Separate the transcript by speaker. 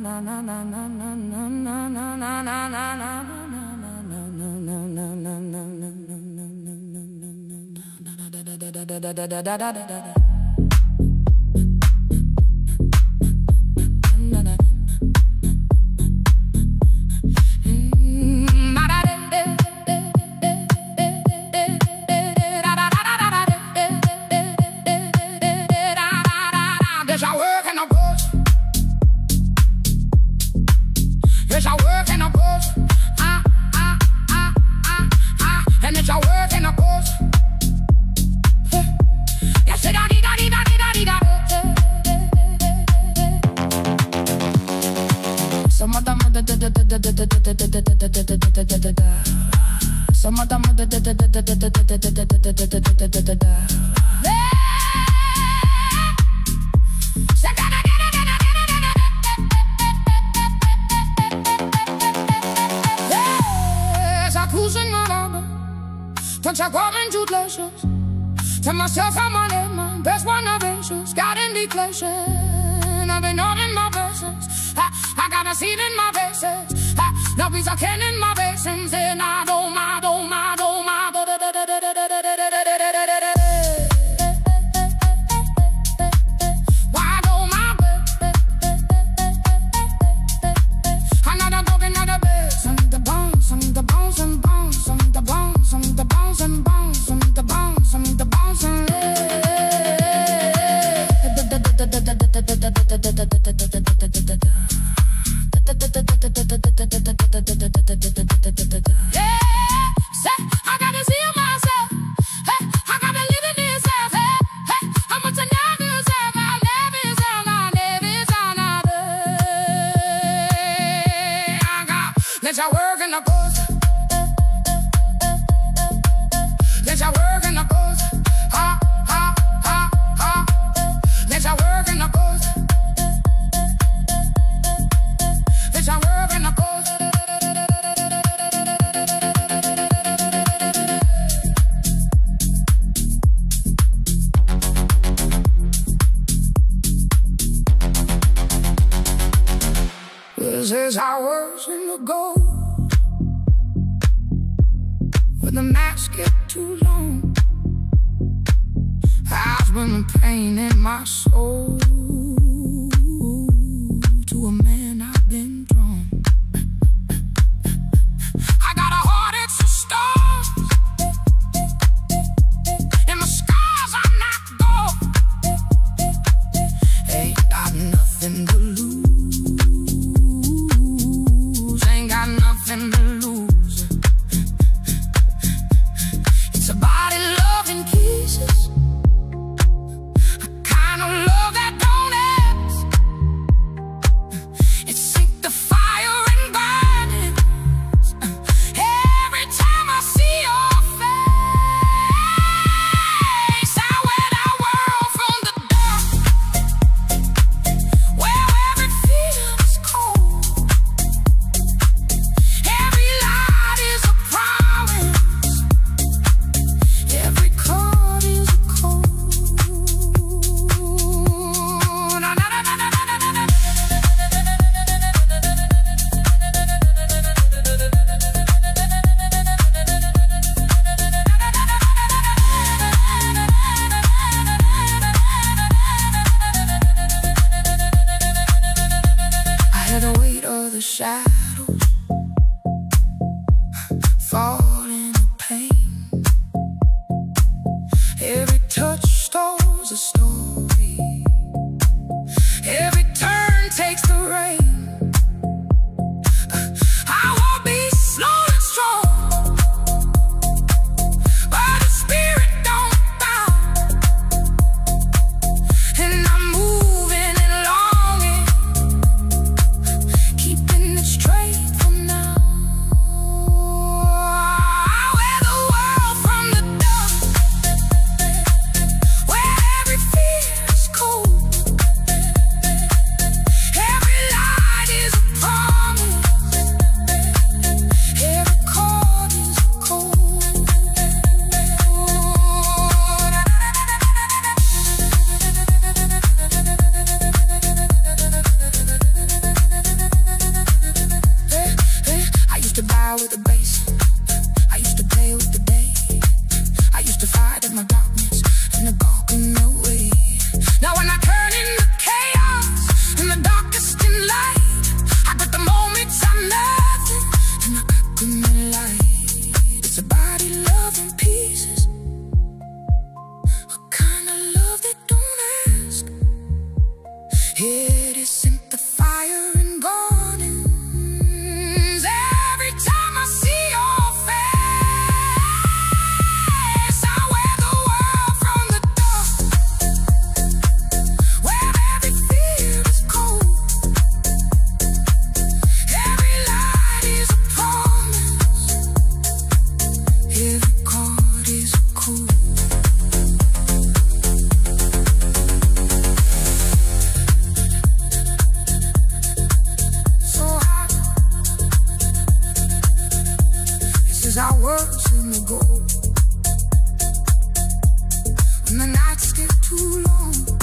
Speaker 1: Tell myself I'm on it, my best one of angels. God in declaration, I've been on in my blessings. I got a seed in my bases. No peace I can in my basins. And I don't, let y'all work in the coast. Let y'all work in the coast. Ha, ha, ha, ha. Let y'all work in the coast. Let y'all work in the coast. This is how works in the gold. When the nights get too long, I've been the pain in my soul. To a man I've been drawn. I got a heart, it's a star. And my scars are not gold. Ain't got nothing to lose. Nothing to lose. It's a body love in pieces. A kind of love that don't ask. It sink the fire and burn it. Every time I see your face, I wear that world from the dark, where every feeling is cold. The shadows fall into pain. Every touch stores a story. Every turn takes the rain. I won't be slow and strong, but the spirit don't bow. And I'm moving and longing, keeping it straight from now. us in the gold. When the nights get too long,